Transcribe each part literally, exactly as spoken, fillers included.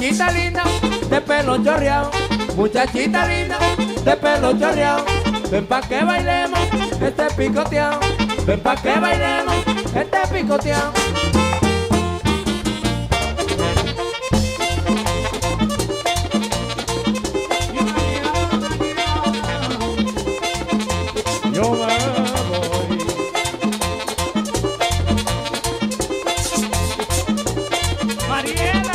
Muchachita linda, de pelo chorreado, muchachita linda, de pelo chorreado, ven pa' que bailemos este picoteado, ven pa' que bailemos este picoteado. Yo me voy. Mariela.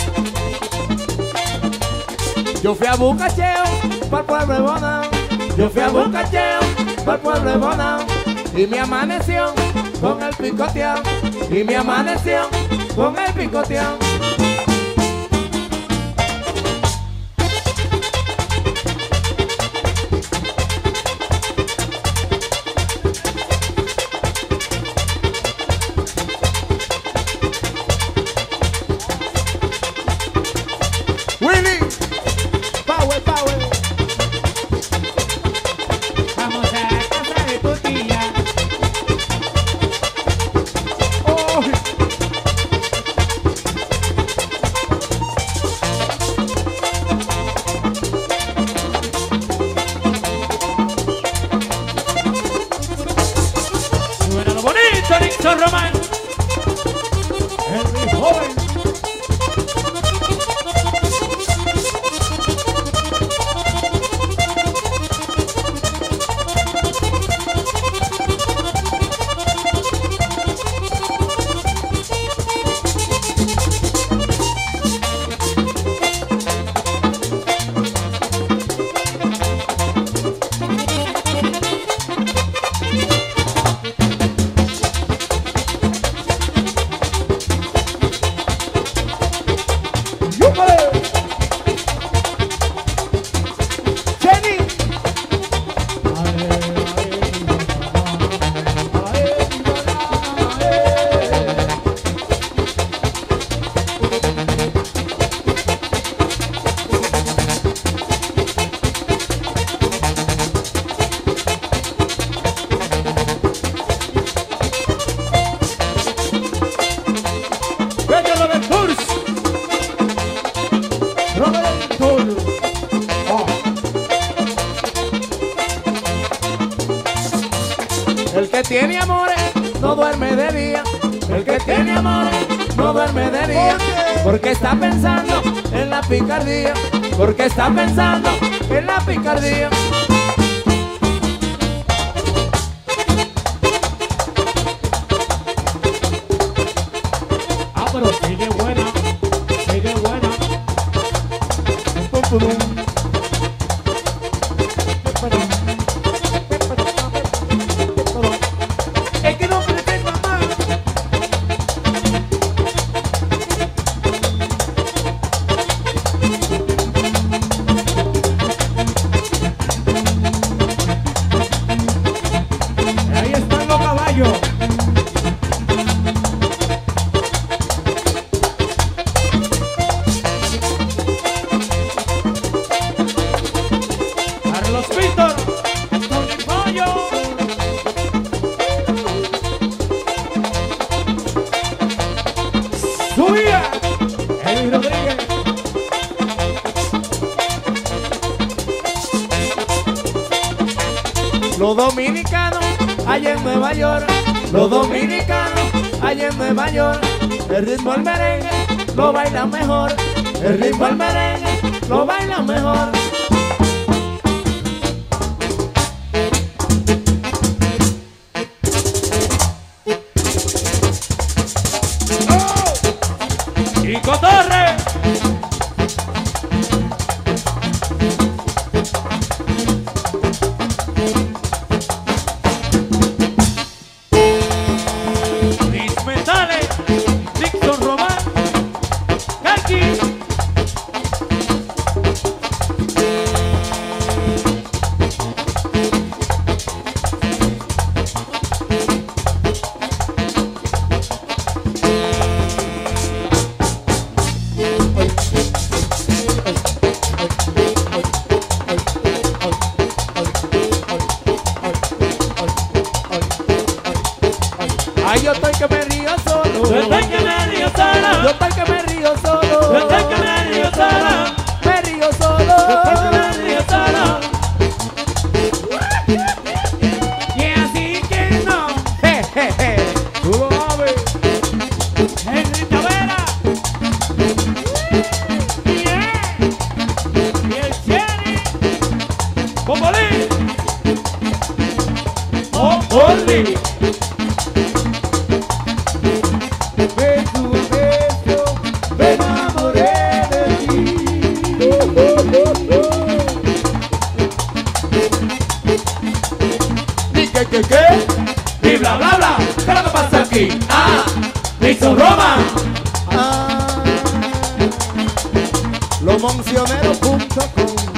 Yo fui a Bucacheo, pa'l pueblo de Bonao. Yo fui a Bucacheo, pa'l pueblo de Bonao. Y me amaneció con el picoteado. Y me amaneció con el picoteado. Willy, power, power. Vamos a la casa de tu tía. Oh. Suena lo bonito, Nixon Román. Henry joven. El que tiene amores no duerme de día. El que tiene amores no duerme de día. Porque está pensando en la picardía. Porque está pensando en la picardía. Ah, pero sigue buena, sigue buena. Pum, pum, pum. Es que no pretendo más. Ahí están los caballos. Carlos Víctor, Tony Pollo. Subía Elvis Rodríguez. Los dominicanos allá en Nueva York. Los dominicanos allá en Nueva York. El ritmo del merengue lo bailan mejor. El ritmo del merengue lo bailan mejor. Y Cotorre. Mis metales, Nixon Román, Kaki. Ay, yo estoy que me río solo. Yo estoy que me río solo. Yo estoy que me río solo. Yo estoy que me río Oh, only. Ven tu beso, me enamoré de ti. Ni que que que, ni bla bla bla. ¿Qué es lo que pasa aquí? Ah, me hizo Roma. Ah, lomoncionero punto com